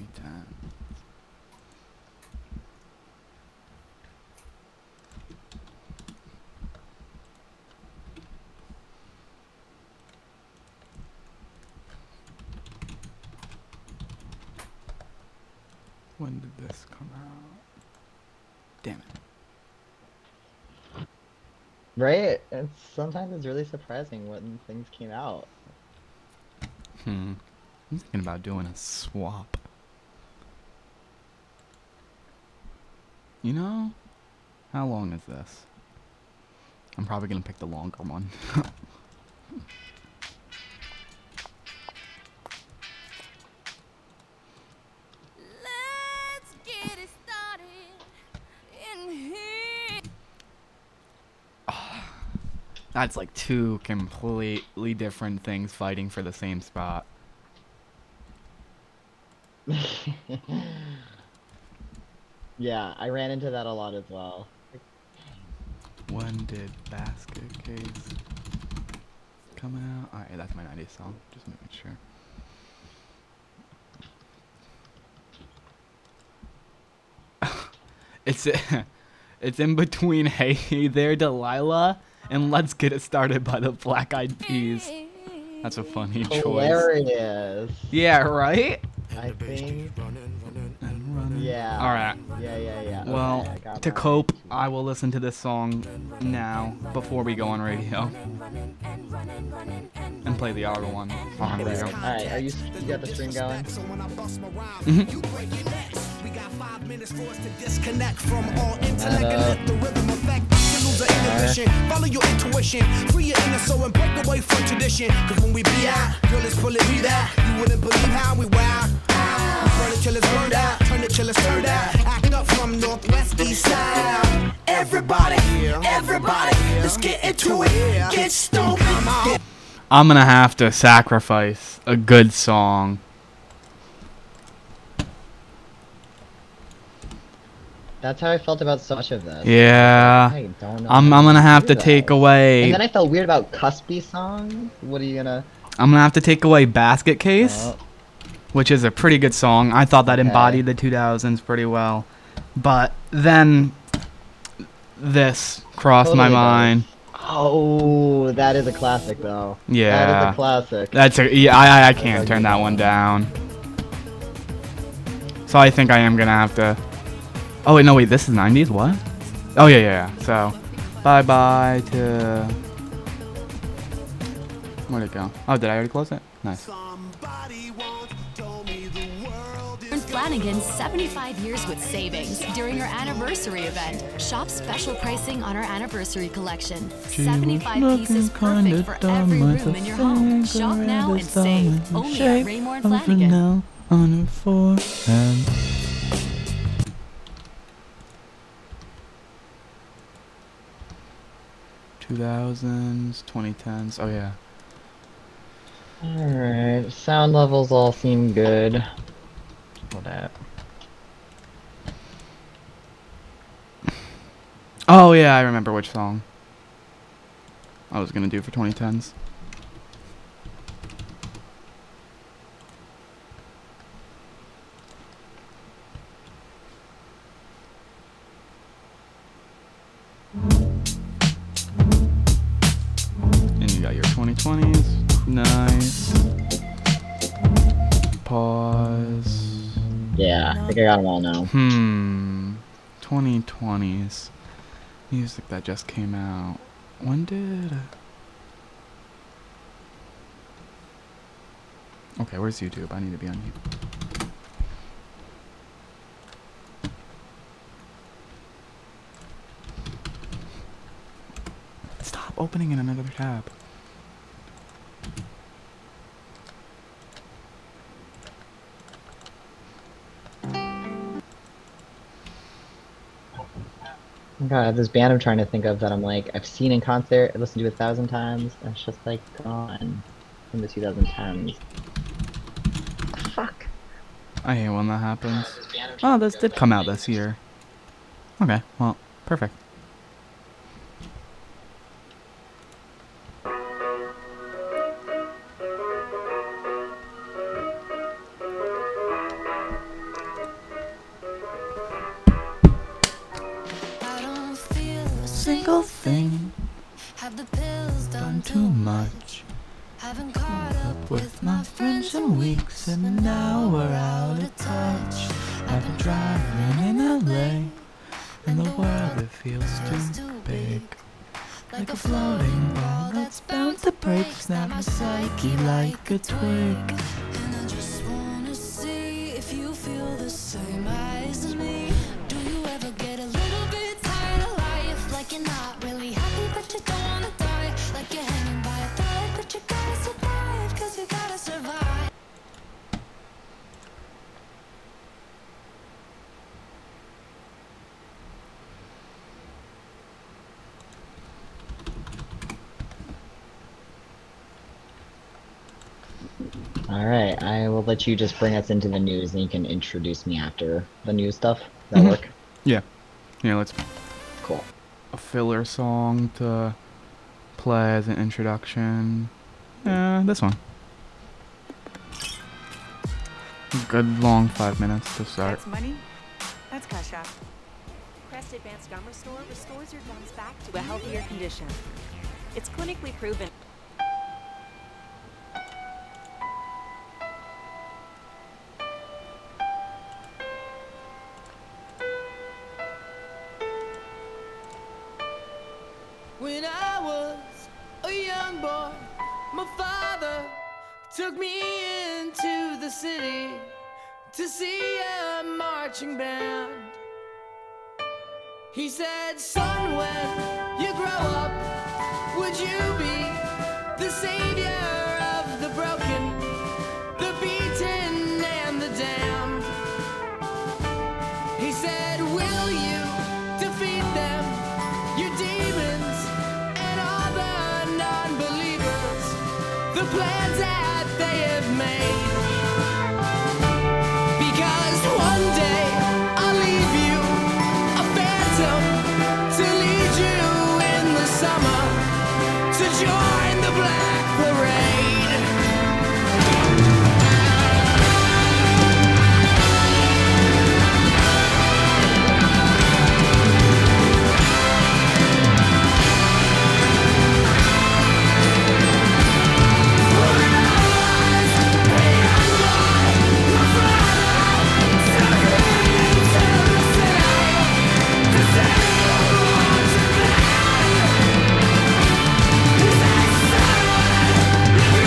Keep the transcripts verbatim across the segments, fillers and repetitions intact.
twenty ten. When did this come out? Damn it. Right? It's sometimes it's really surprising when things came out. Hmm. I'm thinking about doing a swap. You know? How long is this? I'm probably gonna pick the longer one. Let's get it started in here. That's like two completely different things fighting for the same spot. Yeah, I ran into that a lot as well. Like, When did Basket Case come out? Alright, that's my nineties song. Just making sure. It's it's in between Hey There Delilah and Let's Get It Started by the Black Eyed Peas. That's a funny choice. hilarious. Yeah, right? I think. And running. Yeah. Alright. Yeah, yeah, yeah. Well, Okay, I got to my cope, two. I will listen to this song now before we go on radio and play the other one on radio. Alright, are you you got the stream going? We got five minutes for us to disconnect from all intellect Add and up. let the rhythm affect to lose the inhibition. Follow your intuition, free your inner soul and break away from tradition. Cause when we be out, girl, it's pulling me that. You wouldn't believe how we wow. We burn it till it's burned out, turn it till it's turned out. Act up from northwest, east side. Everybody, everybody, let's get into it. Get stoked. Get I'm gonna have to sacrifice a good song. That's how I felt about so much of this. Yeah. I don't know I'm how I'm gonna have do to take that. away And then I felt weird about cuspy songs. What are you gonna? I'm gonna have to take away Basket Case, Oh, which is a pretty good song. I thought that Okay. embodied the two thousands pretty well. But then this crossed my Totally does. mind. oh, that is a classic though. That is Yeah. a classic. That's a yeah, I I I can't turn that one down. So I think I am gonna have to. Oh wait, no wait, this is nineties. What? Oh yeah, yeah. yeah. So, bye bye to. Where'd it go? Oh, did I already close it? Nice. somebody once told me the world is Flanagan's seventy-five years with savings during our anniversary event. Shop special pricing on our anniversary collection. She seventy-five was pieces looking kinda perfect for dumb every with room a in your home. Shop now and save. cigarette Only shape at Raymore and of a Flanagan. nail on her forehead. two thousands, twenty tens. Oh yeah. Alright, sound levels all seem good. What that? Oh yeah, I remember which song I was gonna do for twenty tens. And you got your twenty twenties. Nice. Pause. Yeah, I think I got them all now. Hmm. twenty twenties. Music that just came out. When did. Okay, where's YouTube? I need to be on YouTube. Stop opening in another tab. God, I have this band I'm trying to think of that I'm like, I've seen in concert, I've listened to a thousand times, and it's just like gone from the twenty tens. Fuck. I hate when that happens. Oh, this did come out this year. Okay, well, perfect. single thing. Have the pills Done done too much. Haven't caught up With my friends in weeks, and now we're out of touch. I've been driving in L A, and the world it feels too big. Like a floating ball that's bound to break. Snap my psyche like a twig. And I just wanna see if you feel the same as me. Do you ever get a little bit tired of life? Like you're not really happy but you don't wanna die. Like you're hanging by a thread but you gotta survive. Cause you gotta survive. Alright, I will let you just bring us into the news and you can introduce me after the news stuff. Does that Mhm. work? Yeah. Yeah, let's Cool. a filler song to play as an introduction. Yeah, this one. Good long five minutes to start. That's money. That's cash out. Crest Advanced Gum Restore restores your gums back to a healthier condition. It's clinically proven. When I was a young boy, my father took me into the city to see a marching band. He said, son, when you grow up, would you be the savior of the broken, the beaten, and the damned? He said, will you defeat them, your demons, and all the non-believers, the plans that they have made? Because one day I'll leave you a phantom to lead you in the summer to join the Black Parade. He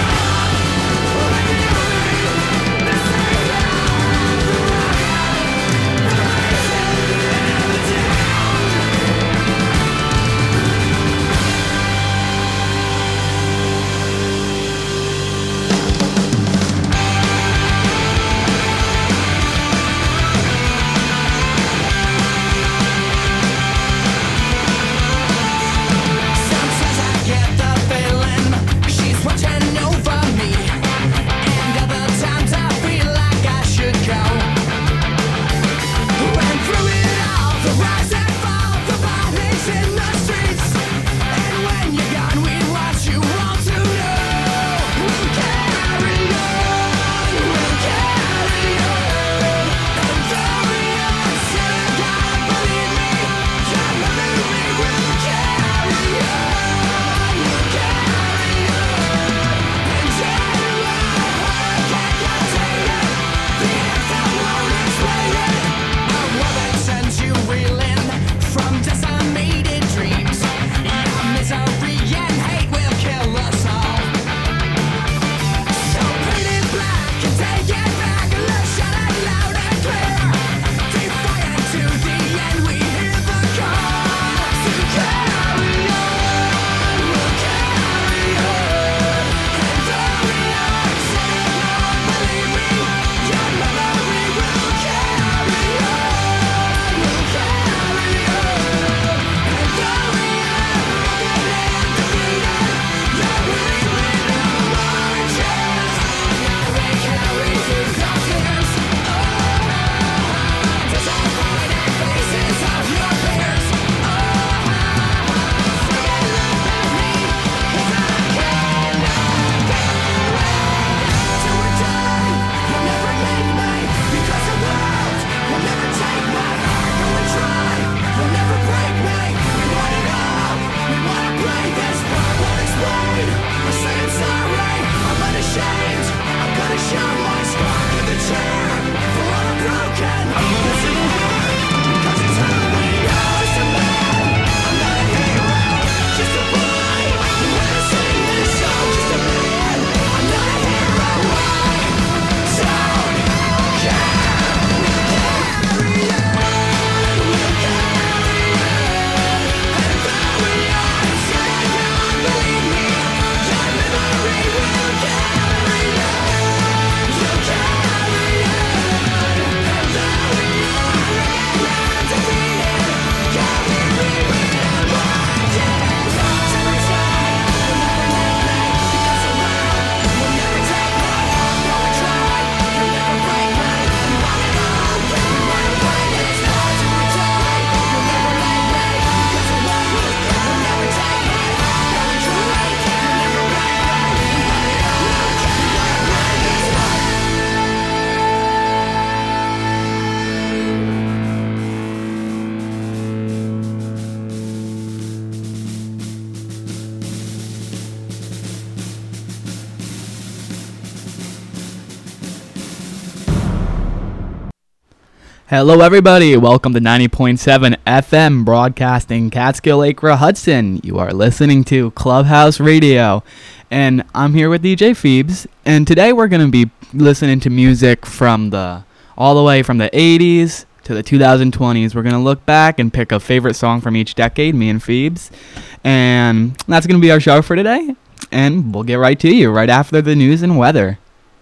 Hello, everybody. Welcome to ninety point seven F M, broadcasting Catskill Acre Hudson. You are listening to Clubhouse Radio, and I'm here with D J Phoebes. And today we're going to be listening to music from the all the way from the eighties to the twenty twenties. We're going to look back and pick a favorite song from each decade, me and Phoebes. And that's going to be our show for today. And we'll get right to you right after the news and weather.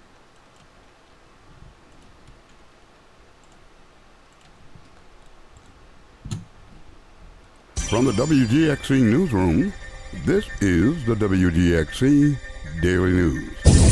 From the W G X C newsroom, this is the W G X C Daily News.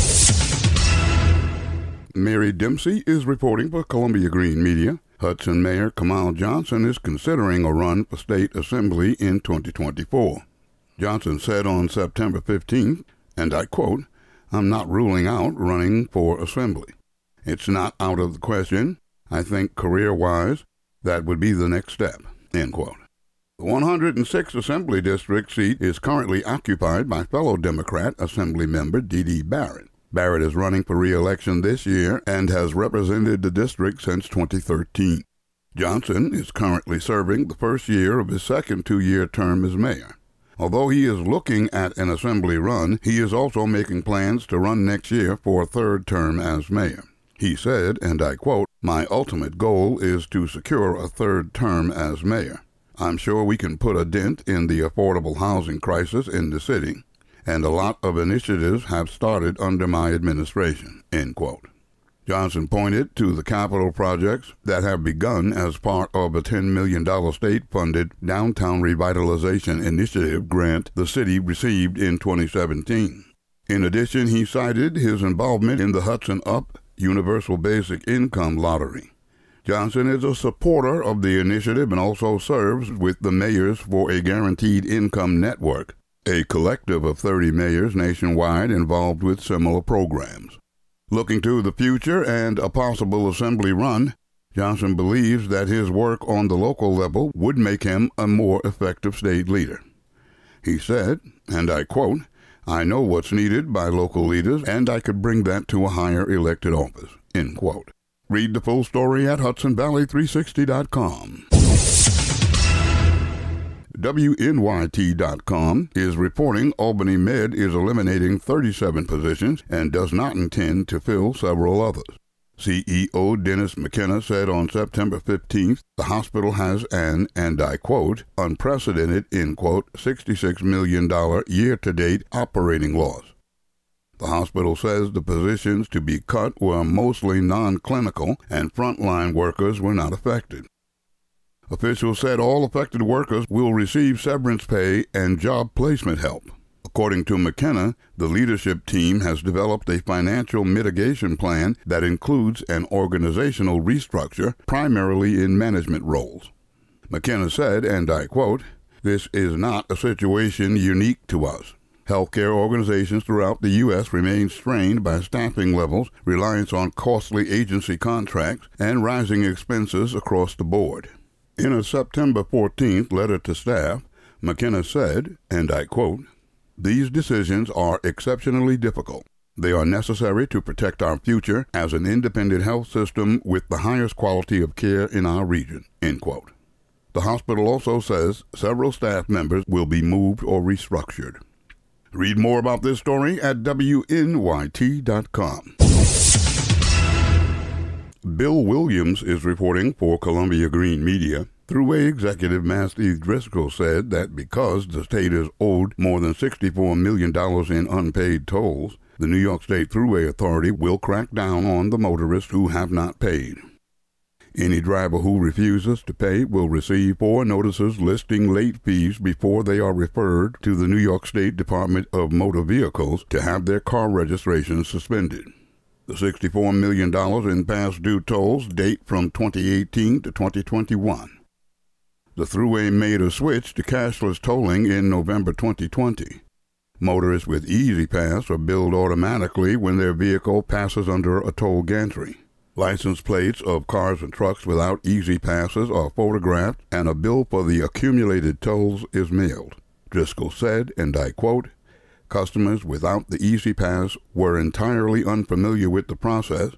Mary Dempsey is reporting for Columbia Green Media. Hudson Mayor Kamal Johnson is considering a run for state assembly in twenty twenty-four. Johnson said on September fifteenth, and I quote, "I'm not ruling out running for assembly. It's not out of the question. I think career-wise, that would be the next step," end quote. The one hundred sixth Assembly District seat is currently occupied by fellow Democrat Assembly member Dee Dee Barrett. Barrett is running for re-election this year and has represented the district since twenty thirteen. Johnson is currently serving the first year of his second two-year term as mayor. Although he is looking at an assembly run, he is also making plans to run next year for a third term as mayor. He said, and I quote, "My ultimate goal is to secure a third term as mayor. I'm sure we can put a dent in the affordable housing crisis in the city, and a lot of initiatives have started under my administration," end quote. Johnson pointed to the capital projects that have begun as part of a ten million dollars state-funded Downtown Revitalization Initiative grant the city received in twenty seventeen. In addition, he cited his involvement in the Hudson Up Universal Basic Income Lottery. Johnson is a supporter of the initiative and also serves with the Mayors for a Guaranteed Income Network, a collective of thirty mayors nationwide involved with similar programs. Looking to the future and a possible assembly run, Johnson believes that his work on the local level would make him a more effective state leader. He said, and I quote, "I know what's needed by local leaders, and I could bring that to a higher elected office," end quote. Read the full story at Hudson Valley three sixty dot com. W N Y T dot com is reporting Albany Med is eliminating thirty-seven positions and does not intend to fill several others. C E O Dennis McKenna said on September fifteenth, the hospital has an, and I quote, "unprecedented," end quote, sixty-six million dollars year-to-date operating loss. The hospital says the positions to be cut were mostly non-clinical and frontline workers were not affected. Officials said all affected workers will receive severance pay and job placement help. According to McKenna, the leadership team has developed a financial mitigation plan that includes an organizational restructure, primarily in management roles. McKenna said, and I quote, "This is not a situation unique to us. Healthcare organizations throughout the U S remain strained by staffing levels, reliance on costly agency contracts, and rising expenses across the board." In a September fourteenth letter to staff, McKenna said, and I quote, "These decisions are exceptionally difficult. They are necessary to protect our future as an independent health system with the highest quality of care in our region," end quote. The hospital also says several staff members will be moved or restructured. Read more about this story at W N Y T dot com. Bill Williams is reporting for Columbia Green Media. Thruway executive Matthew Driscoll said that because the state is owed more than sixty-four million dollars in unpaid tolls, the New York State Thruway Authority will crack down on the motorists who have not paid. Any driver who refuses to pay will receive four notices listing late fees before they are referred to the New York State Department of Motor Vehicles to have their car registration suspended. The sixty-four million dollars in past due tolls date from twenty eighteen to twenty twenty-one. The Thruway made a switch to cashless tolling in November twenty twenty. Motorists with Easy Pass are billed automatically when their vehicle passes under a toll gantry. License plates of cars and trucks without Easy Passes are photographed and a bill for the accumulated tolls is mailed. Driscoll said, and I quote, "Customers without the Easy Pass were entirely unfamiliar with the process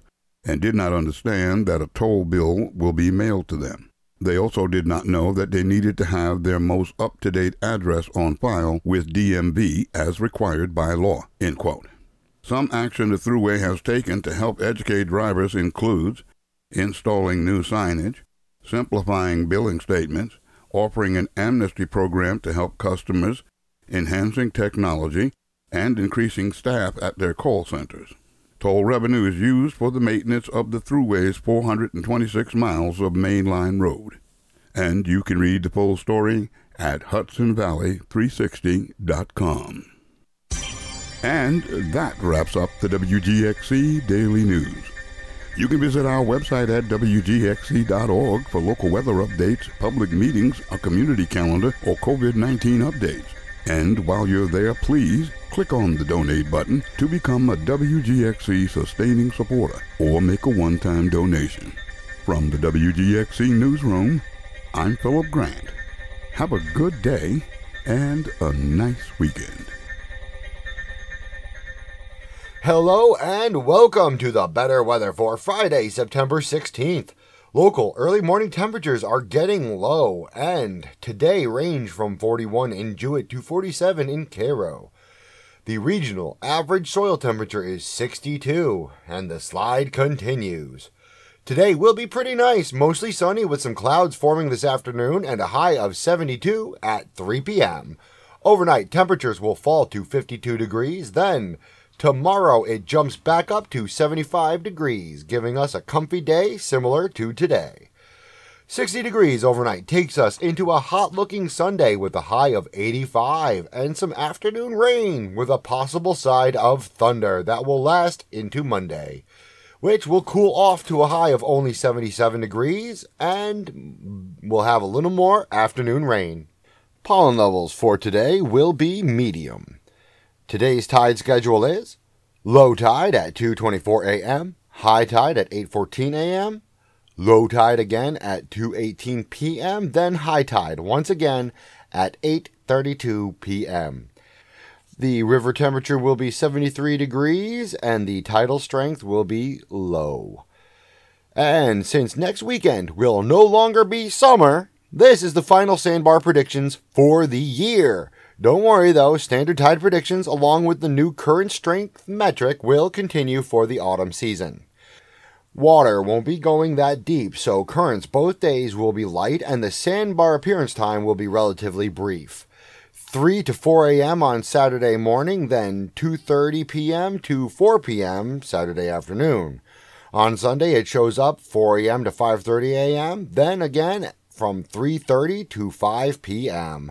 and did not understand that a toll bill will be mailed to them. They also did not know that they needed to have their most up-to-date address on file with D M V as required by law, end quote. Some action the Thruway has taken to help educate drivers includes installing new signage, simplifying billing statements, offering an amnesty program to help customers, enhancing technology, and increasing staff at their call centers. Toll revenue is used for the maintenance of the Thruway's four hundred twenty-six miles of mainline road. And you can read the full story at Hudson Valley three sixty dot com. And that wraps up the W G X C Daily News. You can visit our website at W G X C dot org for local weather updates, public meetings, a community calendar, or COVID nineteen updates. And while you're there, please click on the donate button to become a W G X C sustaining supporter or make a one-time donation. From the W G X C Newsroom, I'm Philip Grant. Have a good day and a nice weekend. Hello and welcome to the better weather for Friday, September sixteenth. Local early morning temperatures are getting low, and today range from forty-one in Jewett to forty-seven in Cairo. The regional average soil temperature is sixty-two, and the slide continues. Today will be pretty nice, mostly sunny with some clouds forming this afternoon and a high of seventy-two at three p.m. Overnight temperatures will fall to fifty-two degrees, then tomorrow it jumps back up to seventy-five degrees, giving us a comfy day similar to today. sixty degrees overnight takes us into a hot-looking Sunday with a high of eighty-five and some afternoon rain with a possible side of thunder that will last into Monday, which will cool off to a high of only seventy-seven degrees and we'll have a little more afternoon rain. Pollen levels for today will be medium. Today's tide schedule is low tide at two twenty-four a.m., high tide at eight fourteen a.m., low tide again at two eighteen p.m., then high tide once again at eight thirty-two p.m. The river temperature will be seventy-three degrees and the tidal strength will be low. And since next weekend will no longer be summer, this is the final sandbar predictions for the year. Don't worry though, standard tide predictions along with the new current strength metric will continue for the autumn season. Water won't be going that deep, so currents both days will be light and the sandbar appearance time will be relatively brief. three to four a.m. on Saturday morning, then two thirty p.m. to four p.m. Saturday afternoon. On Sunday it shows up four a.m. to five thirty a.m., then again from three thirty to five p.m.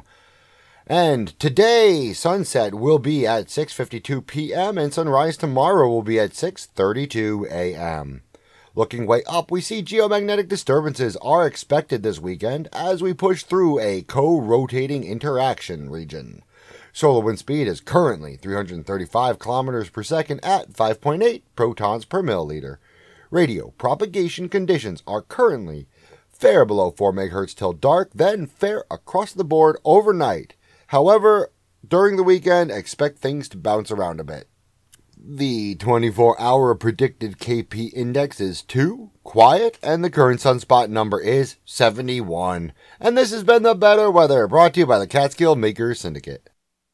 And today, sunset will be at six fifty-two p.m. and sunrise tomorrow will be at six thirty-two a.m. Looking way up, we see geomagnetic disturbances are expected this weekend as we push through a co-rotating interaction region. Solar wind speed is currently three hundred thirty-five kilometers per second at five point eight protons per milliliter. Radio propagation conditions are currently fair below four megahertz till dark, then fair across the board overnight. However, during the weekend, expect things to bounce around a bit. The twenty-four hour predicted K P index is two, quiet, and the current sunspot number is seventy-one. And this has been the Better Weather, brought to you by the Catskill Makers Syndicate.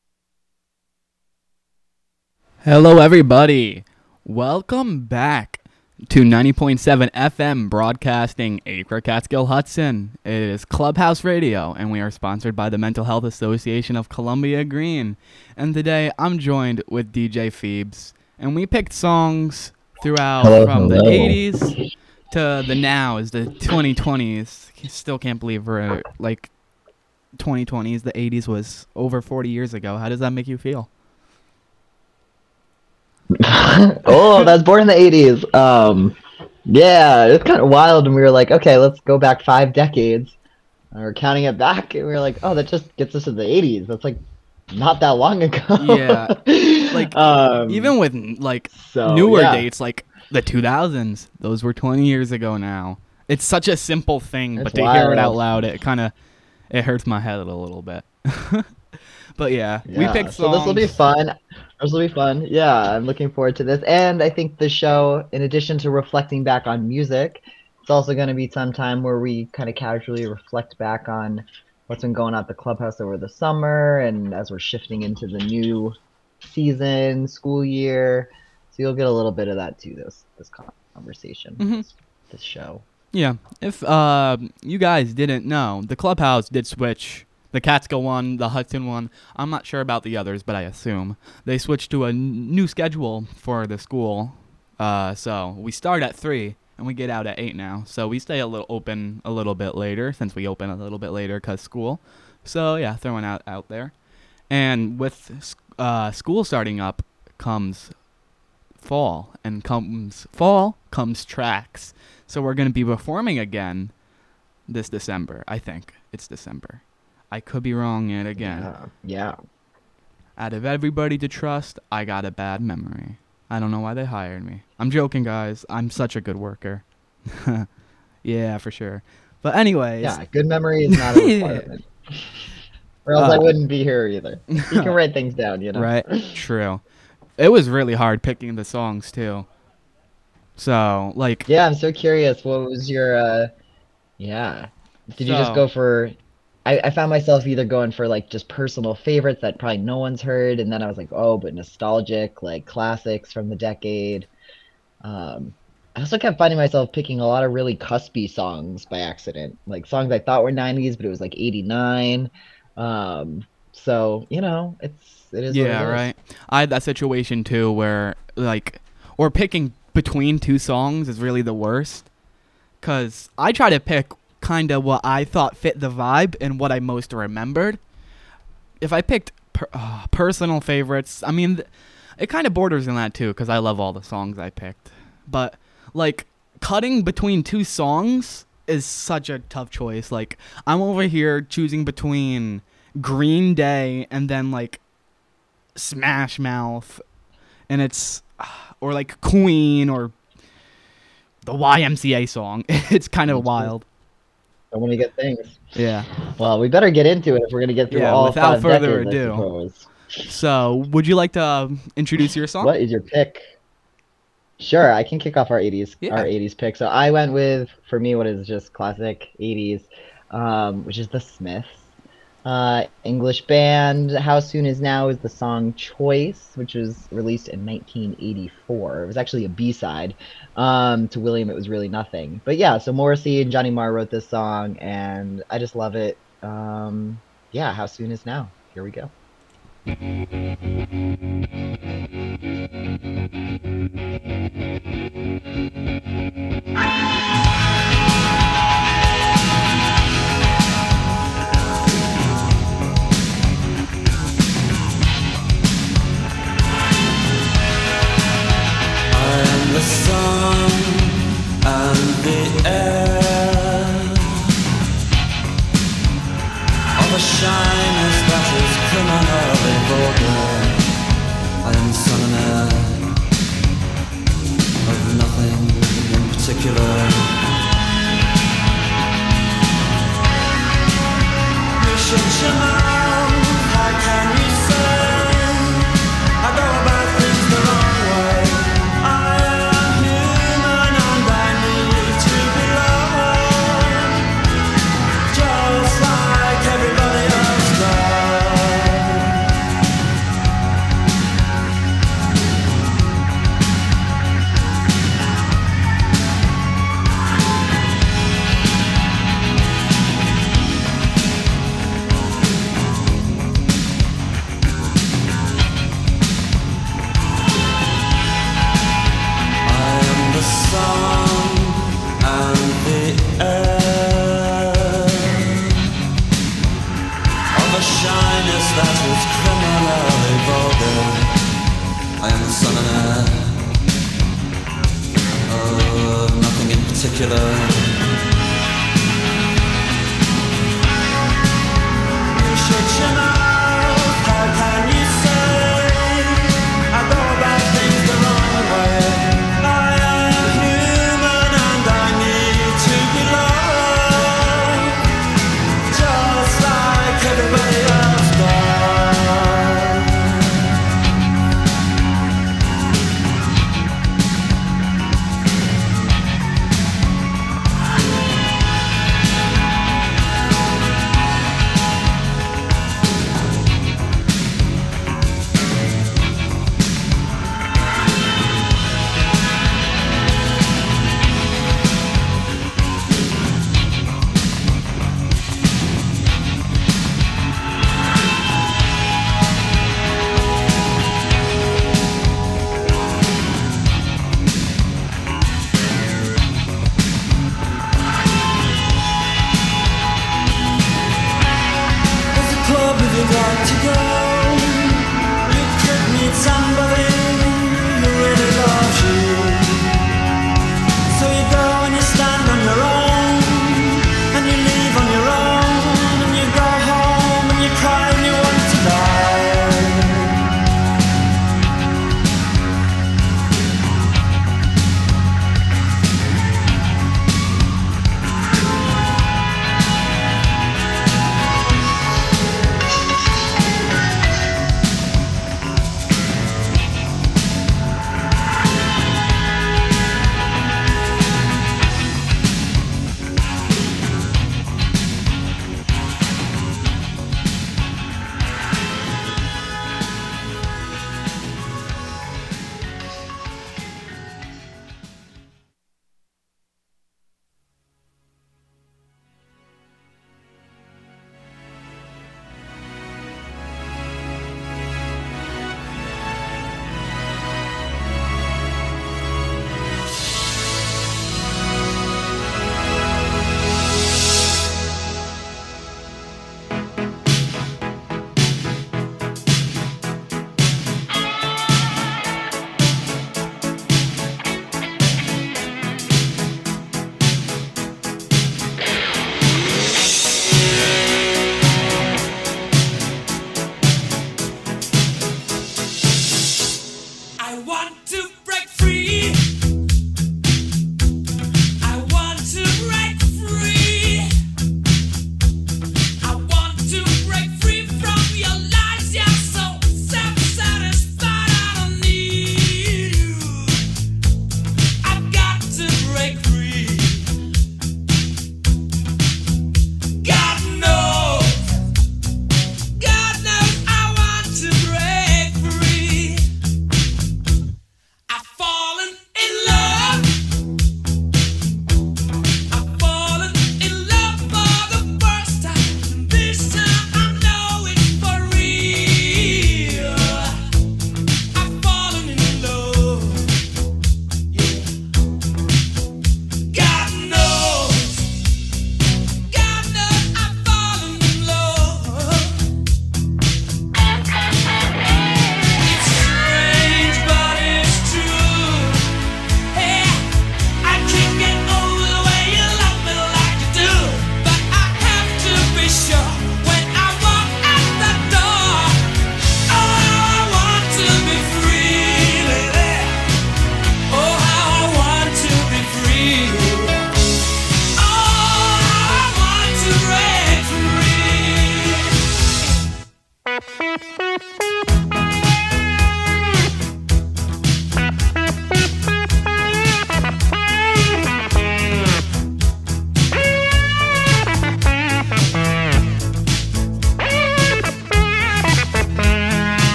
Hello, everybody. Welcome back to ninety point seven F M broadcasting Acre Catskill Hudson. It is Clubhouse Radio, and we are sponsored by the Mental Health Association of Columbia Green. And today I'm joined with D J Phoebes, and we picked songs throughout Hello, from hello. the eighties to the now is the twenty twenties. Still can't believe we're like twenty twenties. The eighties was over forty years ago. How does that make you feel? Oh, that's born in the eighties. Um, yeah, it's kind of wild, and we were like, okay, let's go back five decades. And we're counting it back, and we were like, oh, that just gets us to the eighties. That's like not that long ago. Yeah, like um, even with like so, newer yeah. dates, like the two thousands, those were twenty years ago now. It's such a simple thing, It's but to hear it wild. out loud, it kind of it hurts my head a little bit. But yeah, we Yeah, picked so songs. this will be fun. This will be fun. Yeah, I'm looking forward to this. And I think the show, in addition to reflecting back on music, it's also going to be some time where we kind of casually reflect back on what's been going on at the clubhouse over the summer and as we're shifting into the new season, school year. So you'll get a little bit of that too, this this conversation, Mhm. this, this show. Yeah, if uh, you guys didn't know, the clubhouse did switch. The Catskill one, the Hudson one. I'm not sure about the others, but I assume they switched to a n- new schedule for the school. Uh, so we start at three and we get out at eight now. So we stay a little open a little bit later since we open a little bit later because school. So yeah, throwing out out there. And with uh, school starting up comes fall, and comes fall comes tracks. So we're gonna be performing again this December. I think it's December. I could be wrong yet again. Yeah. yeah. Out of everybody to trust, I got a bad memory. I don't know why they hired me. I'm joking, guys. I'm such a good worker. Yeah, for sure. But anyways. Yeah, good memory is not a requirement. Or else Uh, I wouldn't be here either. You can write things down, you know. Right. True. It was really hard picking the songs, too. So, like... Yeah, I'm so curious. What was your, uh... Yeah. Did you just So- go for... I, I found myself either going for, like, just personal favorites that probably no one's heard, and then I was like, oh, but nostalgic, like, classics from the decade. Um... I also kept finding myself picking a lot of really cuspy songs by accident. Like, songs I thought were nineties, but it was, like, eighty-nine. Um... So, you know, it's... It is what Yeah, it is. right. I had that situation too where, like, or picking between two songs is really the worst. Because I try to pick kind of what I thought fit the vibe and what I most remembered. If I picked per- uh, personal favorites, I mean, th- it kind of borders on that too because I love all the songs I picked. But, like, cutting between two songs is such a tough choice. Like, I'm over here choosing between Green Day and then, like, Smash Mouth, and it's or like Queen or the Y M C A song. It's kind of wild. So many good things. Yeah. Well, we better get into it if we're gonna get through Yeah, all without five further decades, I ado. suppose. So, would you like to uh, introduce your song? What is your pick? Sure, I can kick off our eighties Yeah. our eighties pick. So I went with, for me, what is just classic eighties, um, which is the Smiths. Uh, English band. How Soon Is Now is the song Choice, which was released in nineteen eighty-four. It was actually a B-side um, to William, It Was Really Nothing. But yeah, so Morrissey and Johnny Marr wrote this song, and I just love it. Um, yeah, How Soon Is Now. Here we go. I'm the sun and the air of a shyness that is criminally vulgar. I am the sun and air of nothing in particular. You shut your mouth, how can you say I go about things the wrong way? I am human and I need to be loved, just like everybody else does. I am the sun and the air of a shyness that is criminally vulgar. I am the sun and air of nothing in particular. You shut your mouth, how can you say I go about things the wrong way? I am human and I need to be loved, just like everybody else does.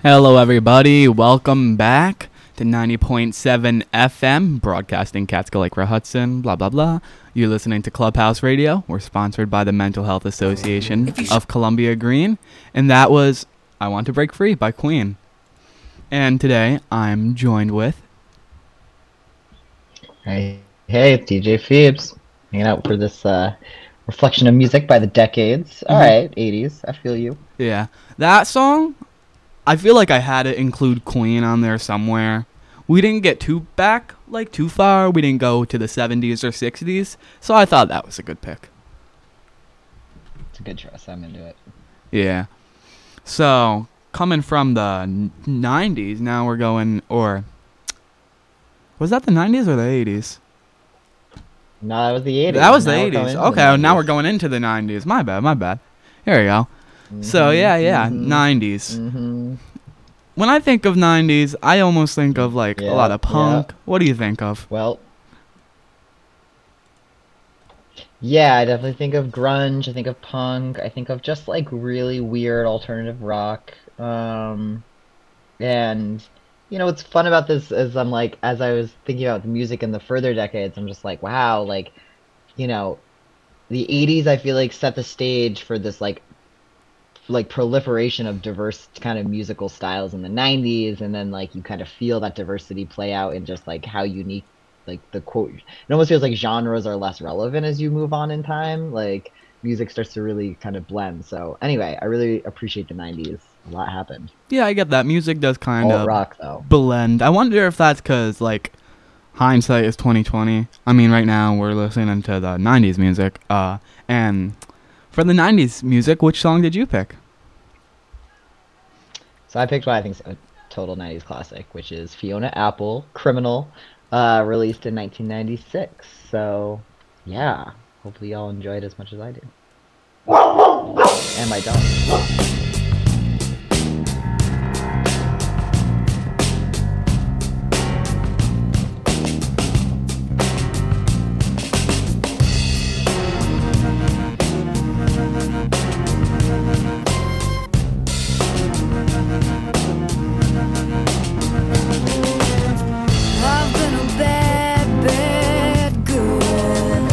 Hello, everybody. Welcome back to ninety point seven F M, broadcasting Catskill Lake for Hudson, blah, blah, blah. You're listening to Clubhouse Radio. We're sponsored by the Mental Health Association of Columbia Green. And that was I Want to Break Free by Queen. And today, I'm joined with... Hey, hey, it's D J Phoebes. Hanging out for this uh, reflection of music by the decades. All right, eighties. I feel you. Yeah. That song... I feel like I had to include Queen on there somewhere. We didn't get too back, like too far. We didn't go to the seventies or sixties. So I thought that was a good pick. It's a good choice. I'm into it. Yeah. So, coming from the n- nineties, now we're going, or... Was that the nineties or the eighties? No, that was the eighties. That was the Now we're eighties. going into Okay, the now nineties. we're going into the nineties. My bad, my bad. Here we go. So, yeah, yeah, nineties. Mm-hmm. When I think of nineties, I almost think of, like, Yeah, a lot of punk. yeah. What do you think of? Well, yeah, I definitely think of grunge. I think of punk. I think of just like really weird alternative rock. Um, and you know what's fun about this is I'm like, as I was thinking about the music in the further decades, I'm just like, wow, like, you know, the eighties I feel like set the stage for this like like proliferation of diverse kind of musical styles in the nineties, and then like you kind of feel that diversity play out in just like how unique like the quote it almost feels like genres are less relevant as you move on in time. Like music starts to really kind of blend. So anyway, I really appreciate the nineties. A lot happened. Yeah, I get that. Music does kind Alt of rock though. blend. I wonder if that's because, like, hindsight is twenty twenty. I mean, right now we're listening to the nineties music. Uh, and for the nineties music, which song did you pick? So I picked what I think is a total nineties classic, which is Fiona Apple, Criminal, uh, released in nineteen ninety-six. So, yeah, hopefully y'all enjoy it as much as I do. And my dog. I've been a bad, bad girl.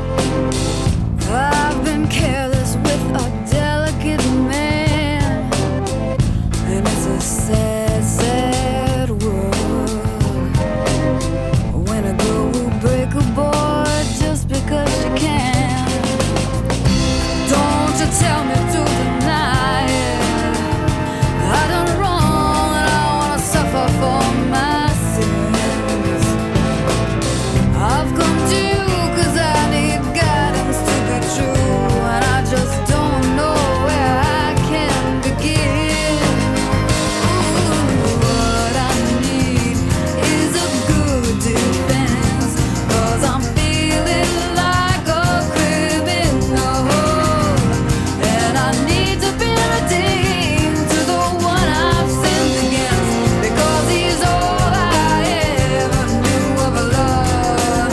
I've been careless with a delicate man, and it's a sad, sad world when a girl will break a boy just because she can. Don't you tell me to deny it. I done wrong and I wanna suffer for my sins. I've come to you 'cause I need guidance to be true, and I just don't know where I can begin. Ooh, what I need is a good defense, 'cause I'm feeling like a criminal, and I need to be redeemed to the one I've sinned against, because he's all I ever knew of love.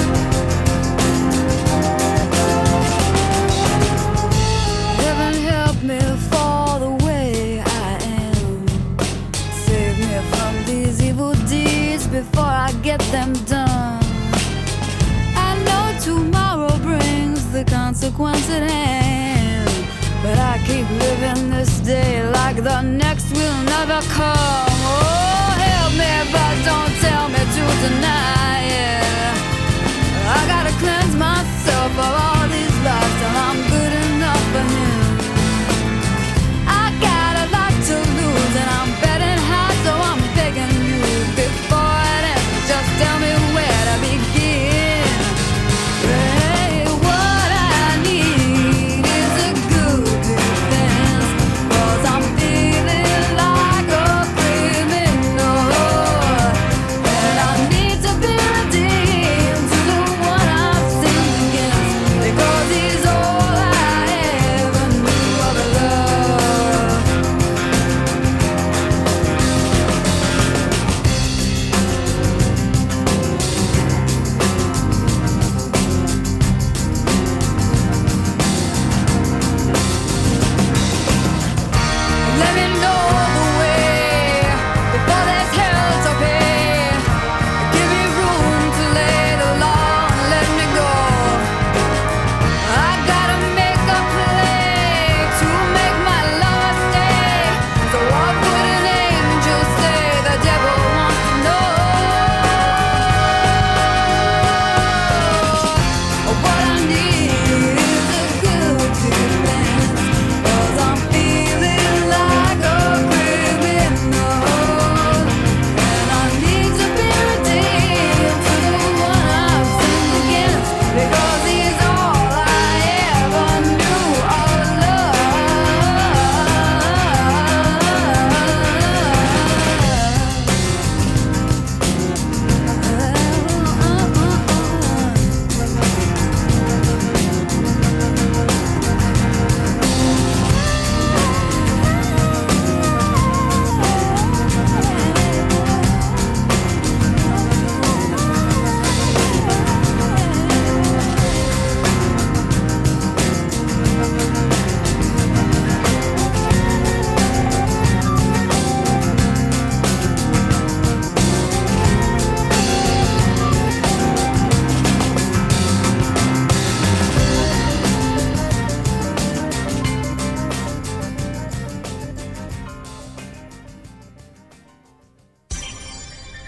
Heaven help me fall the way I am. Save me from these evil deeds before I get them done. I know tomorrow brings the consequence at hand, but I keep living this day like the next will never come. Oh, help me, but don't tell me to deny it. I gotta cleanse myself of all these lies till I'm good enough for him. I got a lot to lose and I'm betting high, so I'm begging you before it ends, just tell me where to begin. Hey, what I need is a good defense, 'cause I'm feeling like a criminal, and I need to be redeemed.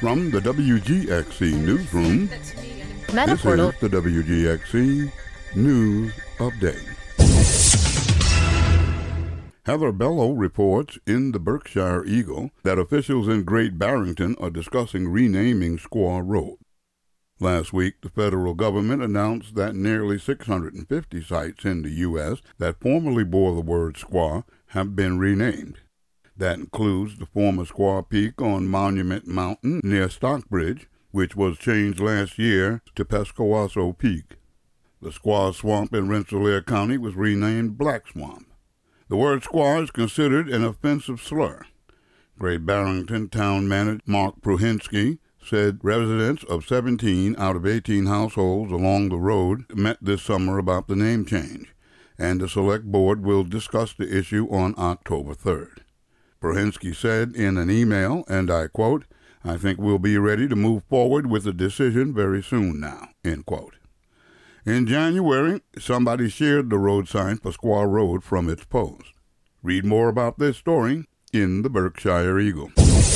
From the W G X C newsroom, Metaportal. this is the W G X C News Update. Heather Bello reports in the Berkshire Eagle that officials in Great Barrington are discussing renaming Squaw Road. Last week, the federal government announced that nearly six hundred fifty sites in the U S that formerly bore the word Squaw have been renamed. That includes the former Squaw Peak on Monument Mountain near Stockbridge, which was changed last year to Pescowasso Peak. The Squaw Swamp in Rensselaer County was renamed Black Swamp. The word squaw is considered an offensive slur. Great Barrington Town Manager Mark Pruhinsky said residents of seventeen out of eighteen households along the road met this summer about the name change, and the Select Board will discuss the issue on October third. Pruhinsky said in an email, and I quote, "I think we'll be ready to move forward with a decision very soon now," end quote. In January, somebody shared the road sign for Squaw Road from its post. Read more about this story in the Berkshire Eagle.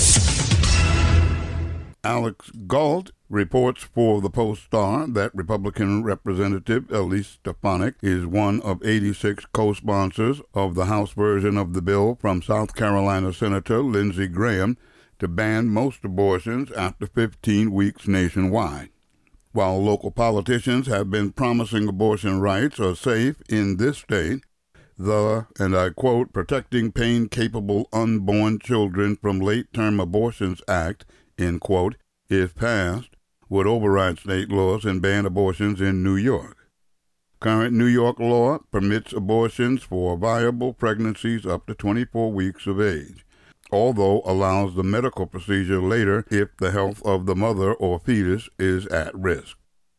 Alex Galt reports for the Post-Star that Republican Representative Elise Stefanik is one of eighty-six co-sponsors of the House version of the bill from South Carolina Senator Lindsey Graham to ban most abortions after fifteen weeks nationwide. While local politicians have been promising abortion rights are safe in this state, the, and I quote, Protecting Pain-Capable Unborn Children from Late-Term Abortions Act, end quote, if passed, would override state laws and ban abortions in New York. Current New York law permits abortions for viable pregnancies up to twenty-four weeks of age, although allows the medical procedure later if the health of the mother or fetus is at risk.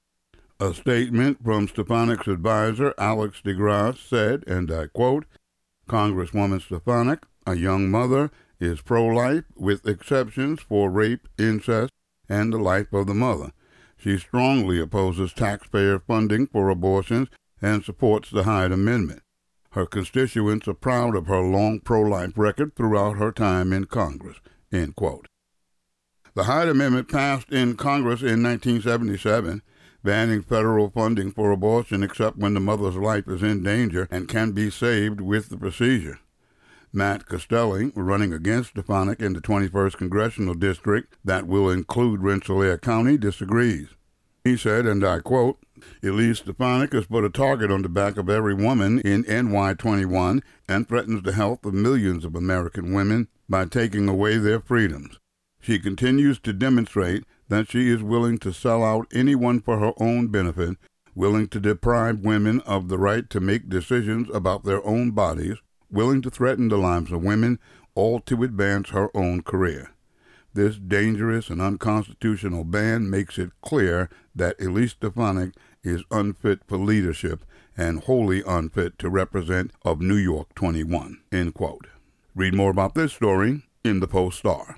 A statement from Stefanik's advisor, Alex DeGrasse, said, and I quote, Congresswoman Stefanik, a young mother, is pro-life with exceptions for rape, incest, and the life of the mother. She strongly opposes taxpayer funding for abortions and supports the Hyde Amendment. Her constituents are proud of her long pro-life record throughout her time in Congress, end quote. The Hyde Amendment passed in Congress in nineteen seventy-seven, banning federal funding for abortion except when the mother's life is in danger and can be saved with the procedure. Matt Costelli, running against Stefanik in the twenty-first Congressional District that will include Rensselaer County, disagrees. He said, and I quote, Elise Stefanik has put a target on the back of every woman in N Y twenty-one and threatens the health of millions of American women by taking away their freedoms. She continues to demonstrate that she is willing to sell out anyone for her own benefit, willing to deprive women of the right to make decisions about their own bodies, willing to threaten the lives of women, all to advance her own career. This dangerous and unconstitutional ban makes it clear that Elise Stefanik is unfit for leadership and wholly unfit to represent of New York twenty-one, end quote. Read more about this story in the Post-Star.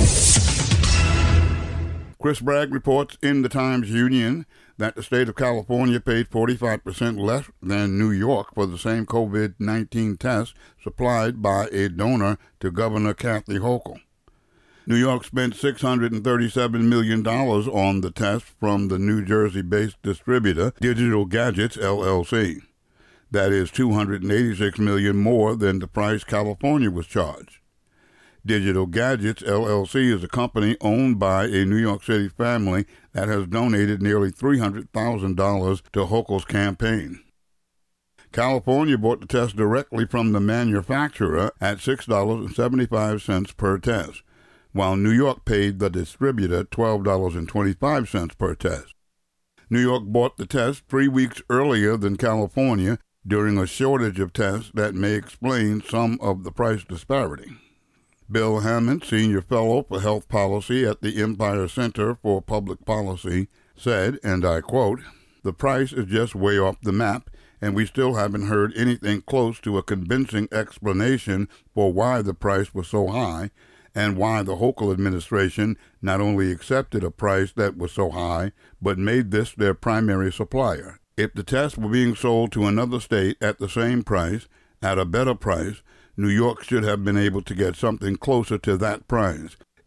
Chris Bragg reports in the Times-Union that the state of California paid forty-five percent less than New York for the same COVID nineteen test supplied by a donor to Governor Kathy Hochul. New York spent six hundred thirty-seven million dollars on the test from the New Jersey-based distributor Digital Gadgets, L L C. That is two hundred eighty-six million dollars more than the price California was charged. Digital Gadgets, L L C, is a company owned by a New York City family that has donated nearly three hundred thousand dollars to Hochul's campaign. California bought the test directly from the manufacturer at six dollars and seventy-five cents per test, while New York paid the distributor twelve dollars and twenty-five cents per test. New York bought the test three weeks earlier than California during a shortage of tests that may explain some of the price disparity. Bill Hammond, Senior Fellow for Health Policy at the Empire Center for Public Policy, said, and I quote, The price is just way off the map, and we still haven't heard anything close to a convincing explanation for why the price was so high and why the Hochul administration not only accepted a price that was so high, but made this their primary supplier. If the tests were being sold to another state at the same price, at a better price, New York should have been able to get something closer to that price.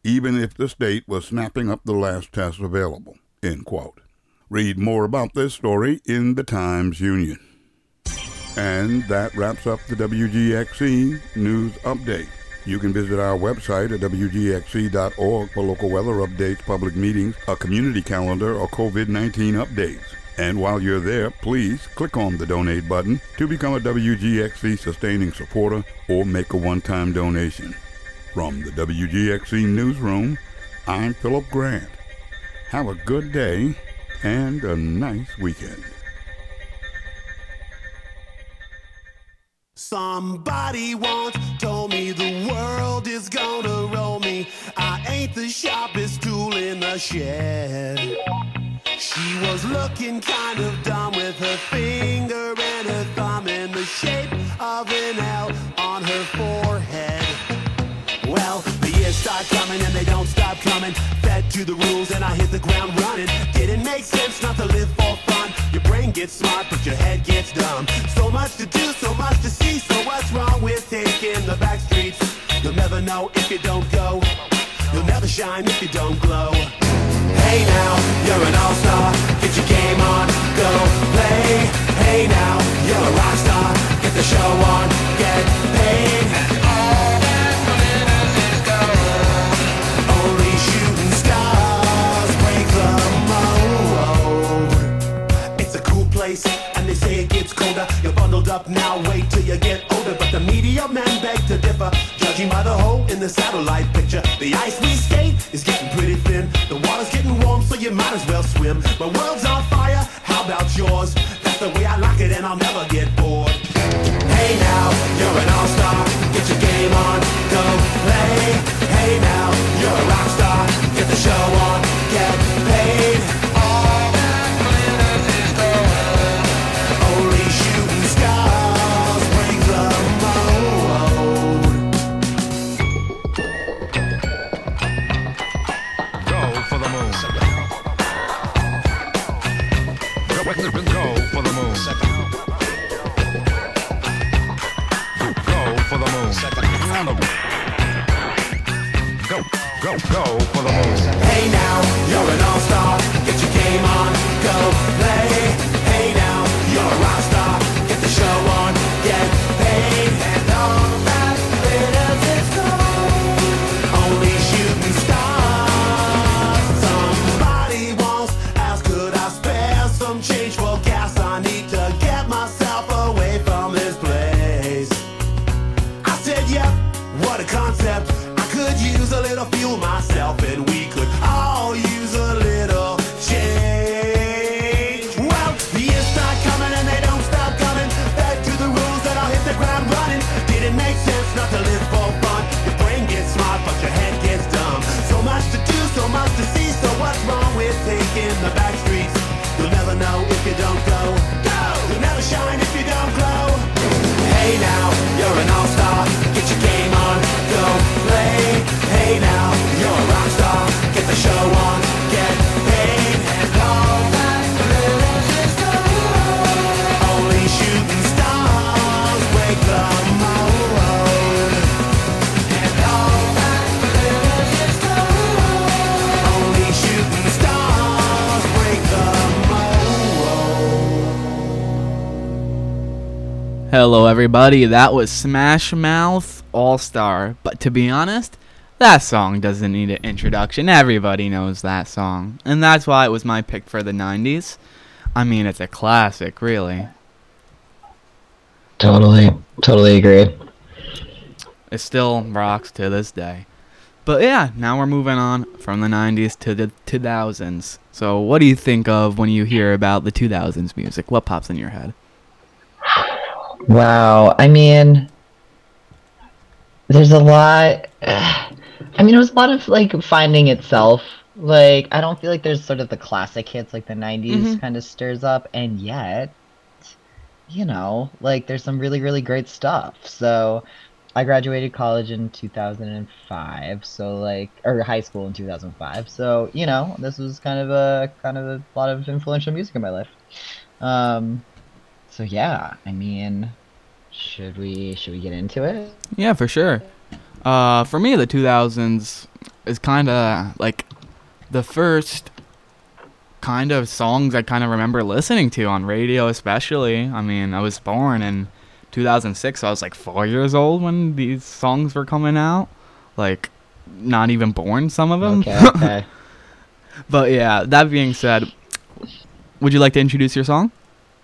even if the state was snapping up the last tests available, end quote. Read more about this story in the Times-Union. And that wraps up the W G X C News Update. You can visit our website at W G X C dot org for local weather updates, public meetings, a community calendar, or COVID nineteen updates. And while you're there, please click on the donate button to become a W G X C sustaining supporter or make a one-time donation. From the W G X C Newsroom, I'm Philip Grant. Have a good day and a nice weekend. Somebody once told me the world is gonna roll me. I ain't the sharpest tool in the shed. She was looking kind of dumb with her finger and her thumb in the shape of an L on her forehead. Well, the years start coming and they don't stop coming. Fed to the rules and I hit the ground running. Didn't make sense not to live for fun. Your brain gets smart but your head gets dumb. So much to do, so much to see. So what's wrong with taking the back streets? You'll never know if you don't go. You'll never shine if you don't glow. Hey now, you're an all-star. Get your game on, go play. Hey now, you're a rock star. Get the show on, get paid. All that glitters is gold. Only shooting stars break the mold. It's a cool place, and they say it gets colder. You're bundled up now, wait till you get older. But the media men beg to differ, judging by the hole in the satellite picture. The ice we skate is getting pretty thin. The water's getting warm, so you might as well swim. My world's on fire, how about yours? That's the way I like it, and I'll never get bored. Hey now, you're an all-star. Get your game on, go play. Hey now, you're a rock star. Get the show on, get paid. All that glitters is gold. Only shooting stars break the mold. Go for the moon. Go, go for the moon. Go for the moon. Go, go, go for the moon. Hey now, you're an all-star. Get your game on, go play. Hey now, you're a rock star. Get the show on, get paid. And all that glitters is gold. Only shooting stars. Somebody once asked, could I spare some change for gas? I need to get myself away from this place. I said, yep, what a concept. I could use a little fuel myself, and we could all use a little change. Well, the years start coming and they don't stop coming. Back to the rules that I'll hit the ground running. Didn't make sense not to live for fun. Your brain gets smart, but your head gets dumb. So much to do, so much to see. So what's wrong with taking the back streets? You'll never know if you don't go. Go! You'll never shine if you don't glow. Hey now, you're an all-star. Get your game on, go play. Hey now, you're a rock star. Get the show on, get paid. And all that glitters is gold. Only shooting stars break the mold. And all that glitters is gold. Only shooting stars break the mold. Hello, everybody. That was Smash Mouth All Star. But to be honest, that song doesn't need an introduction. Everybody knows that song. And that's why it was my pick for the nineties. I mean, it's a classic, really. Totally, totally agree. It still rocks to this day. But yeah, now we're moving on from the nineties to the two thousands. So what do you think of when you hear about the two thousands music? What pops in your head? Wow, I mean, there's a lot. I mean, it was a lot of like finding itself. Like, I don't feel like there's sort of the classic hits like the nineties Mhm. kind of stirs up, and yet, you know, like there's some really, really great stuff. So, I graduated college in two thousand five, so like, or high school in two thousand five. So, you know, this was kind of a kind of a lot of influential music in my life. Um, so yeah, I mean, should we should we get into it? Yeah, for sure. Uh, for me, the two thousands, is kind of like the first kind of songs I kind of remember listening to on radio, especially. I mean, I was born in two thousand six, so I was like four years old when these songs were coming out. Like, not even born, some of them. Okay, okay. But yeah, that being said, would you like to introduce your song?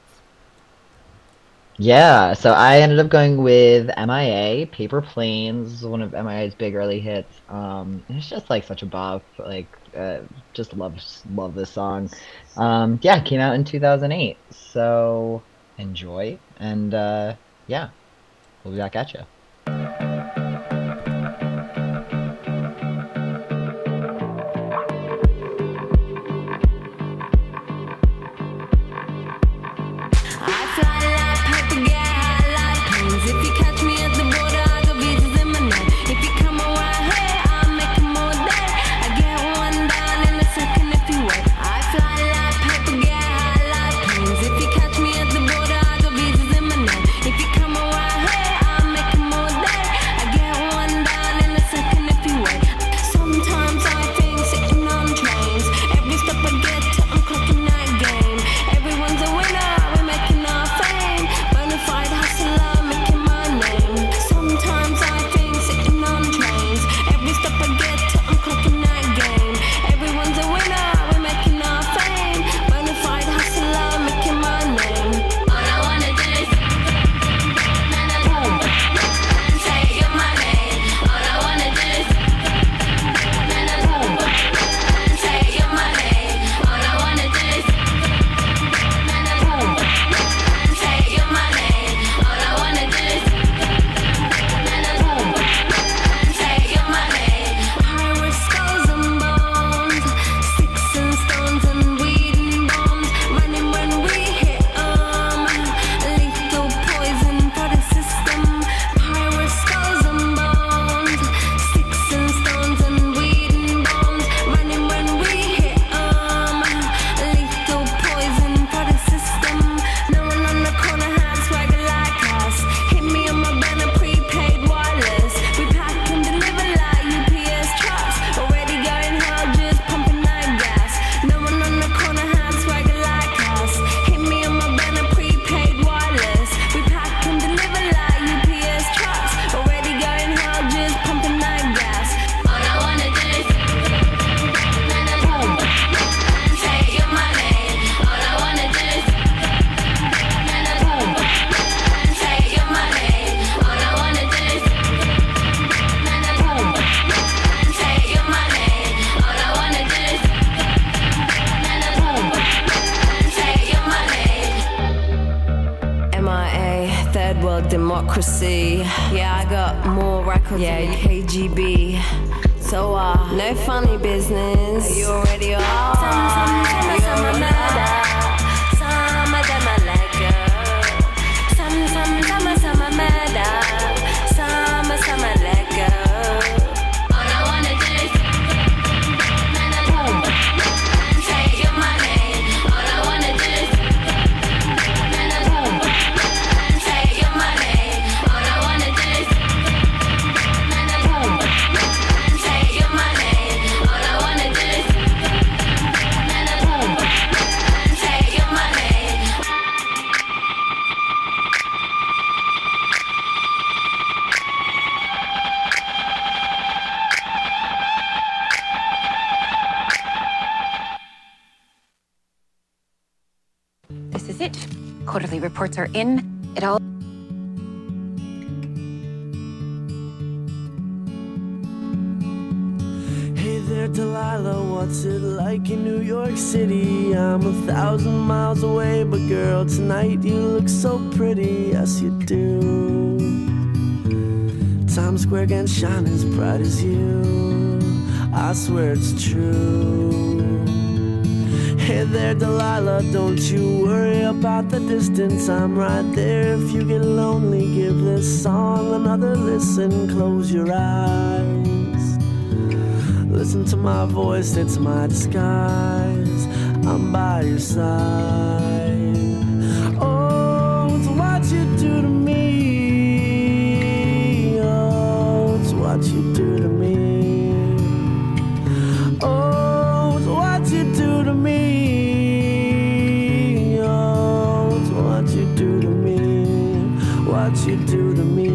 Yeah, so I ended up going with M I A, Paper Planes, one of M I A's big early hits. Um, it's just like such a bop. Like, uh, just love love this song. Um, yeah, it came out in two thousand eight. So enjoy, and uh, yeah, we'll be back at you. Democracy. Yeah, I got more records. Yeah, K G B. So, uh, no funny business. You already are. Some, some, some, some are murder. Some of them are like girl. Some, some, some, are- some are murder. Some, are- some are like girl. All I wanna do is boom and take your money. All I wanna do is boom and take your money. All I wanna do is boom and take your money. All I wanna do is boom and take your money. This is it. Quarterly reports are in. It all. Hey there, Delilah, what's it like in New York City? I'm a thousand miles away, but girl, tonight you look so pretty, yes you do. Times Square can shine as bright as you, I swear it's true. Hey there, Delilah, don't you worry about the distance, I'm right there. If you get lonely, give this song another listen, close your eyes. Listen to my voice, it's my disguise. I'm by your side. Oh, it's what you do to me. Oh, it's what you do to me. what you do to me.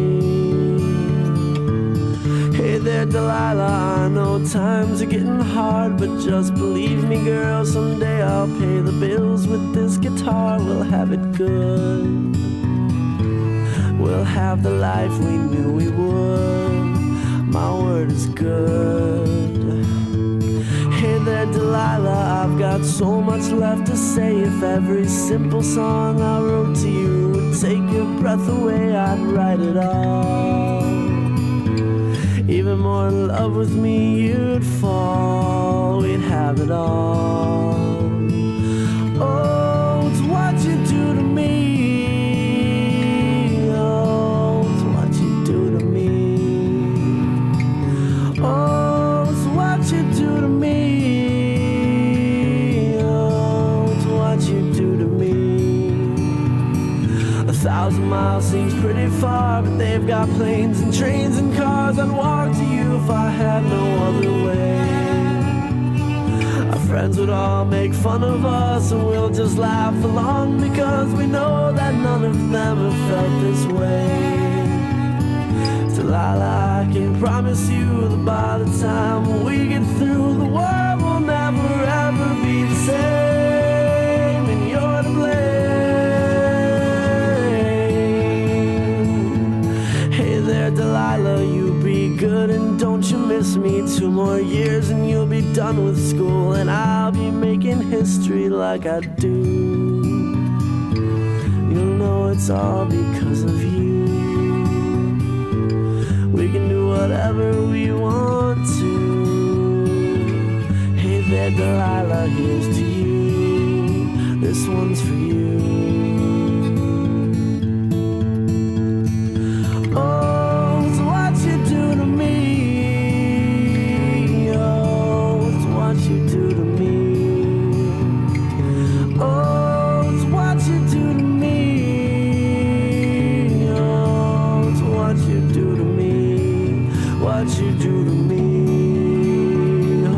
Hey there, Delilah, I know times are getting hard, but just believe me, girl, someday I'll pay the bills with this guitar. We'll have it good. We'll have the life we knew we would. My word is good. Hey there, Delilah, I've got so much left to say. If every simple song I wrote to you would take your breath away, I'd write it all. Even more in love with me, you'd fall. We'd have it all. Oh, it's what you do to me. Oh, it's what you do to me. Oh, it's what you do to me. Oh, it's what you do to me. A thousand miles seems pretty far, but they've got planes and trains and cars. I'd walk to you if I had no other way. Our friends would all make fun of us, and we'll just laugh along, because we know that none of them have felt this way. Delilah, I can promise you that by the time we get through, the world will never ever be the same, and you're to blame. Hey there, Delilah, you be good and don't you miss me. Two more years and you'll be done with school, and I'll be making history like I do. You'll know it's all because of you. We can do whatever we want to. Hey there, Delilah, here's to you. This one's for you. Oh, it's what you do to me. Oh, it's what you do to me. Oh, it's what you do to me. Oh, it's what you do to me. What you do to me. Oh,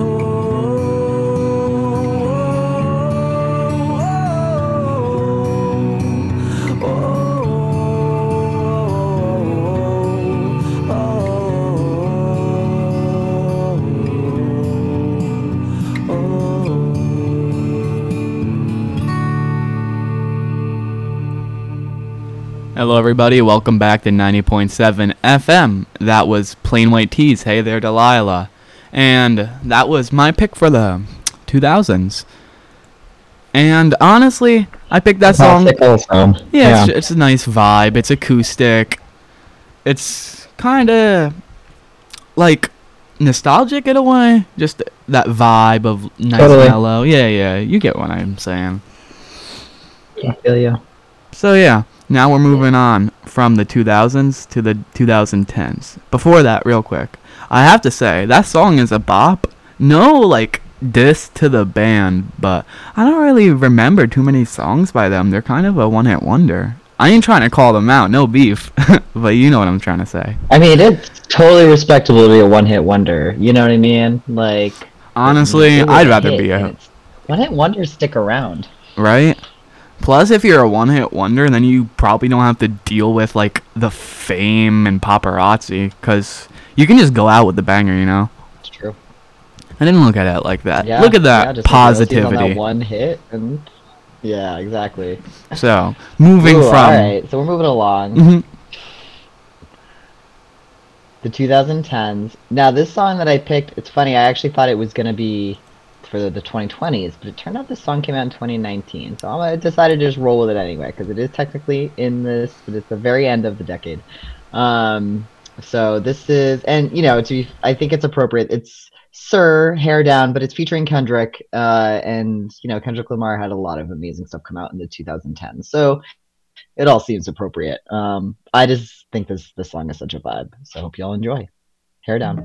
oh, oh, oh, oh, oh. Hello, everybody. Welcome back to ninety point seven F M. That was Plain White Tees, Hey There, Delilah. And that was my pick for the two thousands. And honestly, I picked that song. Classic also. Yeah, It's, it's a nice vibe. It's acoustic. It's kind of like nostalgic in a way. Just that vibe of nice Totally. mellow. Yeah, yeah. You get what I'm saying. I feel you. So yeah, now we're moving on from the two thousands to the twenty tens. Before that, real quick, I have to say that song is a bop. No, like, diss to the band, but I don't really remember too many songs by them. They're kind of a one-hit wonder. I ain't trying to call them out, no beef, but you know what I'm trying to say. I mean, it's totally respectable to be a one-hit wonder. You know what I mean? Like, Honestly, it's really I'd rather hit, be and a it's- one-hit wonders stick around. right. Plus, if you're a one-hit wonder, then you probably don't have to deal with, like, the fame and paparazzi, because you can just go out with the banger, you know? It's true. I didn't look at it like that. Yeah, Look at yeah, that just like royalties on positivity. that one hit, and yeah, exactly. So, moving Ooh, from... Alright, so we're moving along. Mhm. The twenty tens. Now, this song that I picked, it's funny, I actually thought it was going to be for the, the twenty twenties, but it turned out this song came out in twenty nineteen. So I decided to just roll with it anyway, because it is technically in this, but it's the very end of the decade. Um, so this is, and you know, to be, I think it's appropriate. It's Sir, Hair Down, but it's featuring Kendrick, uh, and you know, Kendrick Lamar had a lot of amazing stuff come out in the twenty tens. So it all seems appropriate. Um, I just think this this song is such a vibe. So I hope y'all enjoy. Hair Down.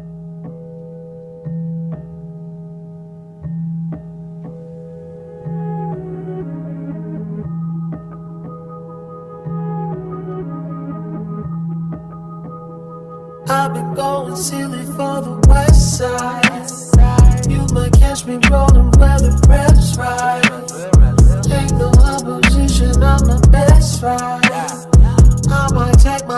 I've been going silly for the west side. You might catch me rolling where the press right. Ain't no opposition, I'm the best right. I might take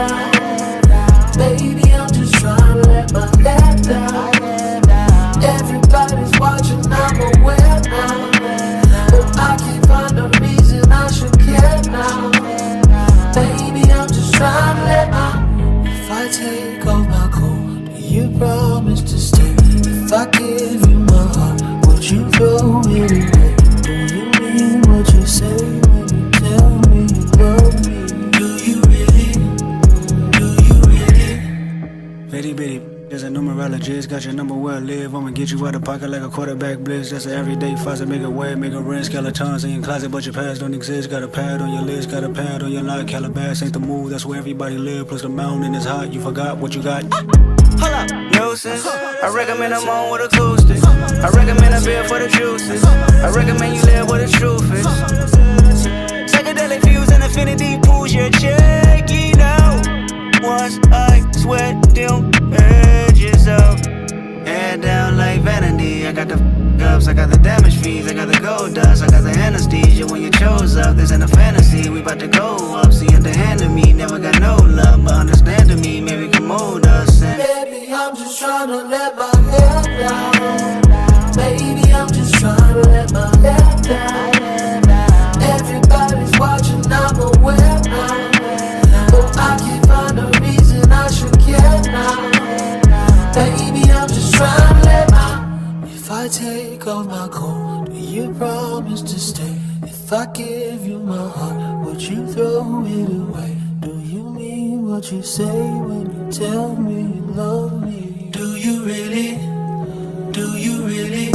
down. Baby, I'm just trying to let my head down. Everybody's watching, I'm aware now. But I can't find a reason I should care now. Baby, I'm just trying to let my. If I take off my coat, do you promise to stay? If I give you my heart, would you throw it away? Do you mean what you say when you tell me you love me? Do you really? Do you really? Bitty bitty, there's a numerologist, got your number where I live. I'ma get you out of pocket like a quarterback blitz. That's an everyday faucet, make a way, make a ring. Skeletons in your closet, but your past don't exist. Got a pad on your list, got a pad on your lock. Calabas ain't the move, that's where everybody live. Plus the mountain is hot, you forgot what you got. Hold up, nuisance. I recommend I'm on with acoustics. I recommend a beer for the juices. I recommend you live where the truth is. Psychedelic views and affinity pools you're checking out. Once I sweat them edges out. Head down like vanity. I got the f ups, I got the damage fees, I got the gold dust, I got the anesthesia. When you chose up, this ain't a fantasy. We bout to go up, see at the hand of me. Never got no love, but understand to me. Maybe come mold us and baby, I'm just trying to let my head down. Baby, I'm just trying to let my head down. Everybody's watching, I'm aware now. But I can't find a reason I should care now. Baby, I'm just trying to let my. If I take off my coat, do you promise to stay? If I give you my heart, would you throw it away? Do you mean what you say when you tell me you love me? Do you really? Do you really?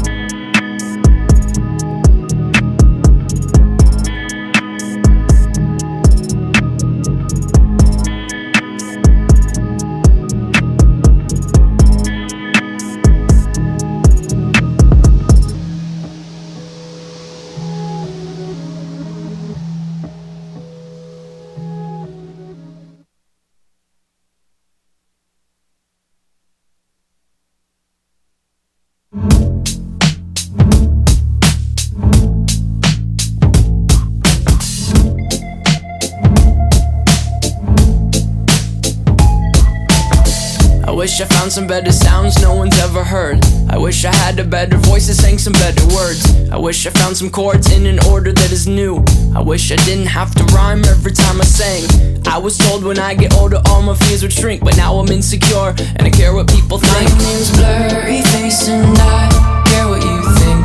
I wish I found some better sounds no one's ever heard. I wish I had a better voice that sang some better words. I wish I found some chords in an order that is new. I wish I didn't have to rhyme every time I sang. I was told when I get older all my fears would shrink, but now I'm insecure and I care what people think. My name's Blurry Face and I care what you think.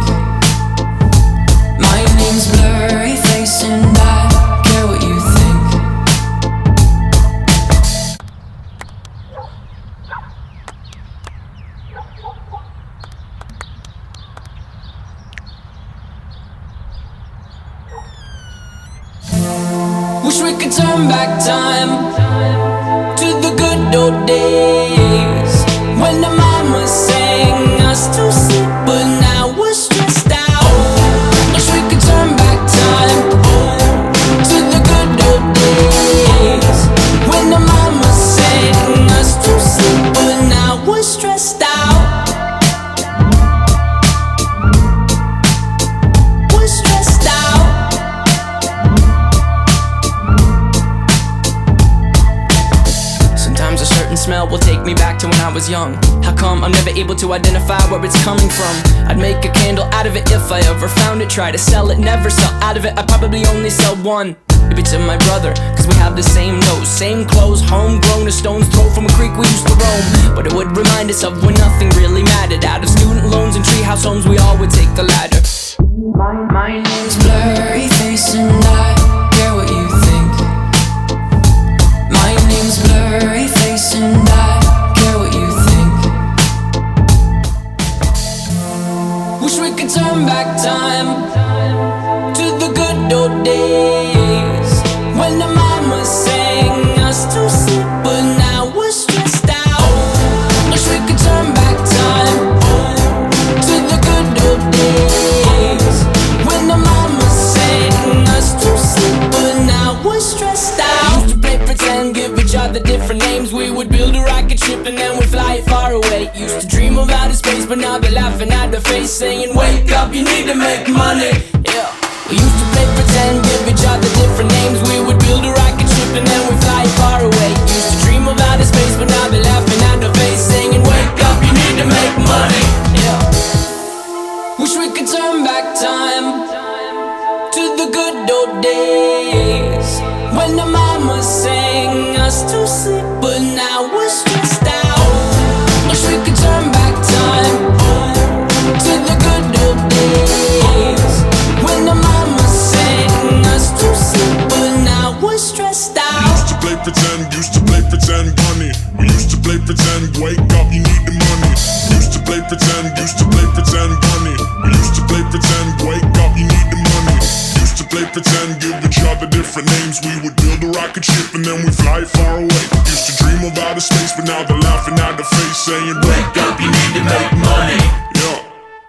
My name's Blurry Face and I care what you think. Wish we could turn back time to the good old days when the mama sang us to sleep, but now we're stressed out. Wish we could turn back time to the good old days when the mama sang us to sleep, but now we're stressed out. We're stressed out. Sometimes a certain smell will take me back to when I was young. How come I'm never able to identify where it's coming from? I'd make a candle out of it if I ever found it. Try to sell it, never sell out of it. I'd probably only sell one. Maybe to my brother, cause we have the same nose, same clothes, homegrown, a stone's throw from a creek we used to roam. But it would remind us of when nothing really mattered. Out of student loans and treehouse homes, we all would take the ladder. My, my name's Blurry Face and I care what you think. My name's Blurry Face and I care what you think. Wish we could turn back time to the good old days when the mama sang us to sleep, but now we're stressed out. Wish we could turn back time to the good old days when the mama sang us to sleep, but now we're stressed out. Used to play pretend, give each other different names. We would build a rocket ship and then we'd fly it far away. Used to dream of outer space, but now they're laughing at the face, saying wake up, you need to make money. Yeah. We used to play pretend, give each other different names. We would build a rocket ship ship and then we fly far away. Used to dream of outer space, but now they're laughing at the face, saying, wake up, you need to make money. Yeah. Wish we could turn back time to the good old days when the mama sang us to sleep, but now we're stressed out. Wish we could turn back time to the good old days when the mama sang us to sleep, but now we're stressed out. We used to play pretend, used to play pretend bunny. We used to play pretend, wake up, you need the money. Used to play pretend, used to play pretend bunny. We used to play pretend, wake up, you need the money. Used to play pretend, give each other different names. We would build a rocket ship and then we fly far away. Used to dream of outer space, but now they're laughing at the face, saying, wake up, you need to make money. Yeah.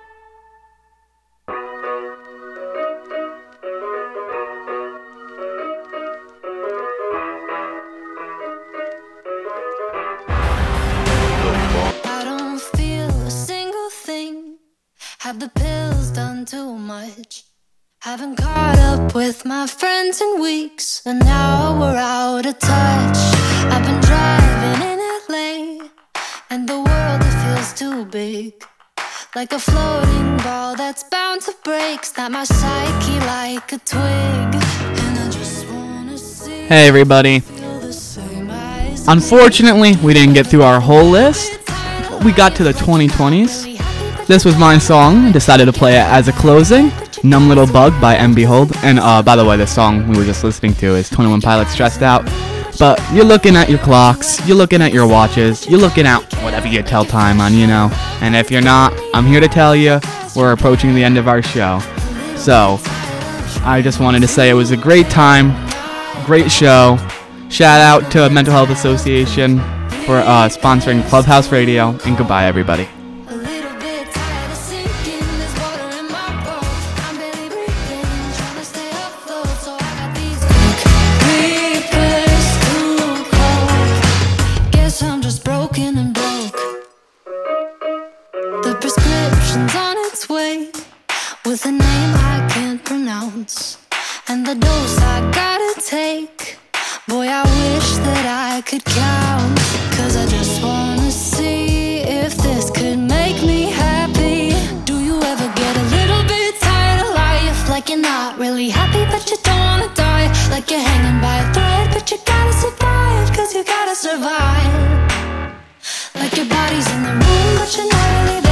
I don't feel a single thing. Have the pills done too much? Haven't caught up with my friends in weeks, and now we're out of touch. I've been driving in L A, and the world it feels too big, like a floating ball that's bound to break. Snap my psyche like a twig, and I just wanna see. Hey everybody. Unfortunately, we didn't get through our whole list. We got to the twenty twenties. This was my song. I decided to play it as a closing. Numb Little Bug by M. Behold. And uh, by the way, the song we were just listening to is twenty-one Pilots Stressed Out. But you're looking at your clocks, you're looking at your watches, you're looking at whatever you tell time on, you know. And if you're not, I'm here to tell you, we're approaching the end of our show. So, I just wanted to say it was a great time, great show. Shout out to Mental Health Association for uh, sponsoring Clubhouse Radio, and goodbye everybody. Guess I'm just broken and broke. The prescription's on its way, with a name I can't pronounce, and the dose I gotta take. Boy, I wish that I could count, 'cause I just wanna see if this could make me happy. Do you ever get a little bit tired of life? Like you're not really happy, but you don't wanna die. Like you're hanging by a thread, but you gotta survive, 'cause you gotta survive. Like your body's in the room, but you're not really there.